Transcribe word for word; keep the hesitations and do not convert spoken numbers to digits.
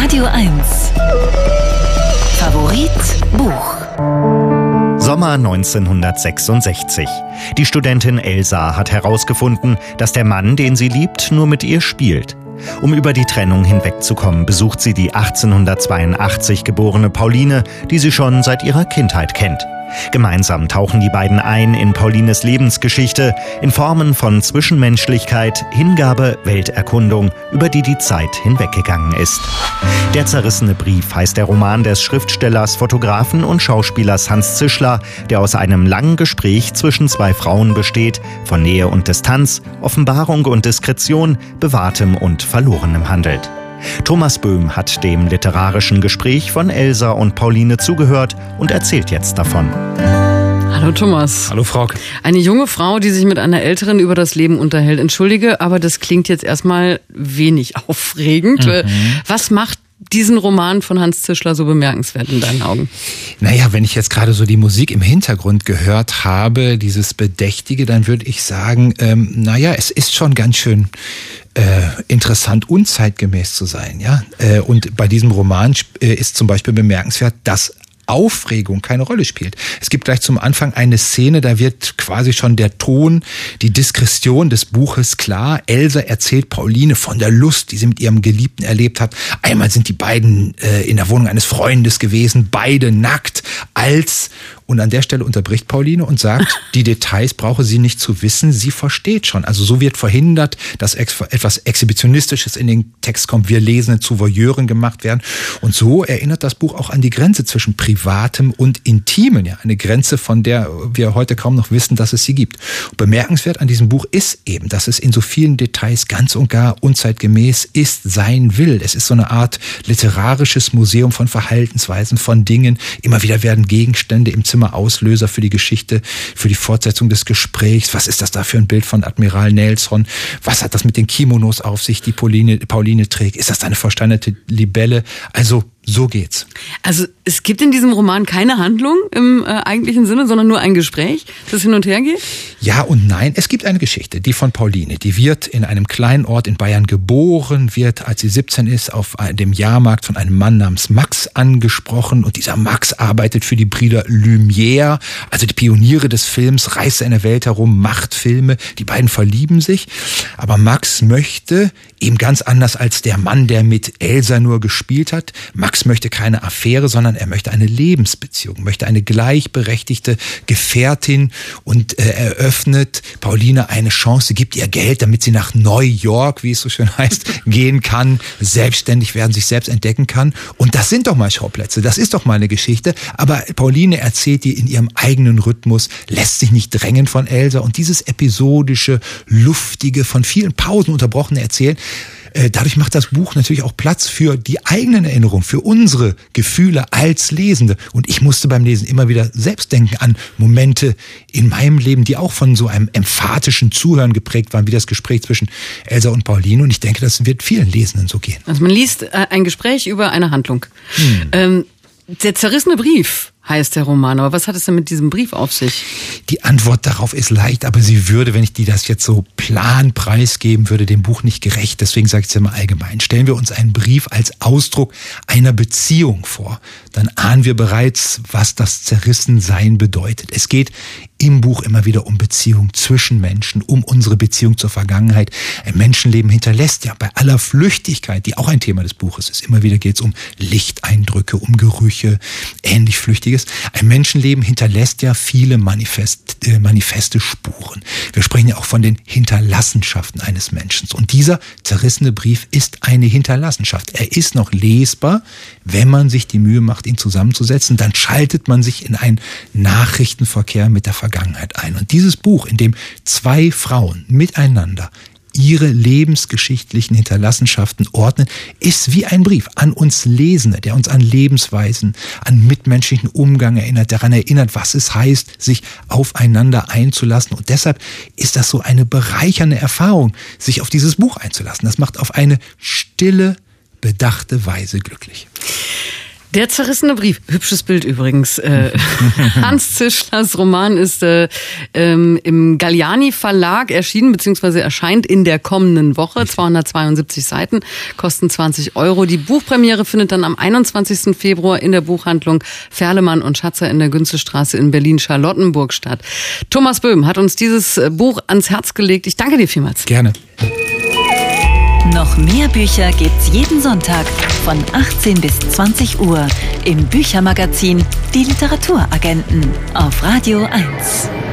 Radio eins. Favorit Buch. Sommer neunzehnhundertsechsundsechzig. Die Studentin Elsa hat herausgefunden, dass der Mann, den sie liebt, nur mit ihr spielt. Um über die Trennung hinwegzukommen, besucht sie die achtzehnhundertzweiundachtzig geborene Pauline, die sie schon seit ihrer Kindheit kennt. Gemeinsam tauchen die beiden ein in Paulines Lebensgeschichte in Formen von Zwischenmenschlichkeit, Hingabe, Welterkundung, über die die Zeit hinweggegangen ist. Der zerrissene Brief heißt der Roman des Schriftstellers, Fotografen und Schauspielers Hans Zischler, der aus einem langen Gespräch zwischen zwei Frauen besteht, von Nähe und Distanz, Offenbarung und Diskretion, Bewahrtem und Verlorenem handelt. Thomas Böhm hat dem literarischen Gespräch von Elsa und Pauline zugehört und erzählt jetzt davon. Hallo Thomas. Hallo Frauke. Eine junge Frau, die sich mit einer Älteren über das Leben unterhält. Entschuldige, aber das klingt jetzt erstmal wenig aufregend. Mhm. Was macht diesen Roman von Hans Zischler so bemerkenswert in deinen Augen? Naja, wenn ich jetzt gerade so die Musik im Hintergrund gehört habe, dieses Bedächtige, dann würde ich sagen, ähm, naja, es ist schon ganz schön äh, interessant, unzeitgemäß zu sein. Ja, äh, und bei diesem Roman äh, ist zum Beispiel bemerkenswert, dass Aufregung keine Rolle spielt. Es gibt gleich zum Anfang eine Szene, da wird quasi schon der Ton, die Diskretion des Buches klar. Elsa erzählt Pauline von der Lust, die sie mit ihrem Geliebten erlebt hat. Einmal sind die beiden äh, in der Wohnung eines Freundes gewesen, beide nackt, als... Und an der Stelle unterbricht Pauline und sagt, die Details brauche sie nicht zu wissen, sie versteht schon. Also so wird verhindert, dass etwas Exhibitionistisches in den Text kommt, wir Lesende zu Voyeuren gemacht werden. Und so erinnert das Buch auch an die Grenze zwischen Privatem und Intimen. Ja, eine Grenze, von der wir heute kaum noch wissen, dass es sie gibt. Und bemerkenswert an diesem Buch ist eben, dass es in so vielen Details ganz und gar unzeitgemäß ist, sein will. Es ist so eine Art literarisches Museum von Verhaltensweisen, von Dingen. Immer wieder werden Gegenstände im Zimmer Auslöser für die Geschichte, für die Fortsetzung des Gesprächs. Was ist das da für ein Bild von Admiral Nelson? Was hat das mit den Kimonos auf sich, die Pauline, Pauline trägt? Ist das eine versteinerte Libelle? Also so geht's. Also es gibt in diesem Roman keine Handlung im äh, eigentlichen Sinne, sondern nur ein Gespräch, das hin und her geht? Ja und nein. Es gibt eine Geschichte, die von Pauline. Die wird in einem kleinen Ort in Bayern geboren, wird, als sie siebzehn ist, auf dem Jahrmarkt von einem Mann namens Max angesprochen. Und dieser Max arbeitet für die Brüder Lumière, also die Pioniere des Films, reist in der Welt herum, macht Filme. Die beiden verlieben sich. Aber Max möchte, eben ganz anders als der Mann, der mit Elsa nur gespielt hat, Max möchte keine Affäre, sondern er möchte eine Lebensbeziehung, möchte eine gleichberechtigte Gefährtin und äh, eröffnet Pauline eine Chance, gibt ihr Geld, damit sie nach New York, wie es so schön heißt, gehen kann, selbstständig werden, sich selbst entdecken kann. Und das sind doch mal Schauplätze, das ist doch mal eine Geschichte. Aber Pauline erzählt die in ihrem eigenen Rhythmus, lässt sich nicht drängen von Elsa. Und dieses episodische, luftige, von vielen Pausen unterbrochene Erzählen, dadurch macht das Buch natürlich auch Platz für die eigenen Erinnerungen, für unsere Gefühle als Lesende. Und ich musste beim Lesen immer wieder selbst denken an Momente in meinem Leben, die auch von so einem emphatischen Zuhören geprägt waren, wie das Gespräch zwischen Elsa und Pauline. Und ich denke, das wird vielen Lesenden so gehen. Also man liest ein Gespräch über eine Handlung. Hm. Ähm, der zerrissene Brief heißt der Roman. Aber was hat es denn mit diesem Brief auf sich? Die Antwort darauf ist leicht, aber sie würde, wenn ich die das jetzt so plan preisgeben würde, dem Buch nicht gerecht. Deswegen sage ich es ja mal allgemein. Stellen wir uns einen Brief als Ausdruck einer Beziehung vor, dann ahnen wir bereits, was das Zerrissensein bedeutet. Es geht im Buch immer wieder um Beziehung zwischen Menschen, um unsere Beziehung zur Vergangenheit. Ein Menschenleben hinterlässt ja bei aller Flüchtigkeit, die auch ein Thema des Buches ist, immer wieder geht es um Lichteindrücke, um Gerüche, ähnlich Flüchtiges. Ein Menschenleben hinterlässt ja viele Manifest, äh, manifeste Spuren. Wir sprechen ja auch von den Hinterlassenschaften eines Menschen. Und dieser zerrissene Brief ist eine Hinterlassenschaft. Er ist noch lesbar, wenn man sich die Mühe macht, ihn zusammenzusetzen. Dann schaltet man sich in einen Nachrichtenverkehr mit der Vergangenheit ein. Und dieses Buch, in dem zwei Frauen miteinander ihre lebensgeschichtlichen Hinterlassenschaften ordnen, ist wie ein Brief an uns Lesende, der uns an Lebensweisen, an mitmenschlichen Umgang erinnert, daran erinnert, was es heißt, sich aufeinander einzulassen. Und deshalb ist das so eine bereichernde Erfahrung, sich auf dieses Buch einzulassen. Das macht auf eine stille, bedachte Weise glücklich. Der zerrissene Brief, hübsches Bild übrigens. Äh, Hans Zischlers Roman ist äh, ähm, im Galliani Verlag erschienen, beziehungsweise erscheint in der kommenden Woche. zweihundertzweiundsiebzig Seiten, kosten zwanzig Euro. Die Buchpremiere findet dann am einundzwanzigsten Februar in der Buchhandlung Ferlemann und Schatzer in der Günzestraße in Berlin-Charlottenburg statt. Thomas Böhm hat uns dieses Buch ans Herz gelegt. Ich danke dir vielmals. Gerne. Noch mehr Bücher gibt's jeden Sonntag von achtzehn bis zwanzig Uhr im Büchermagazin Die Literaturagenten auf Radio eins.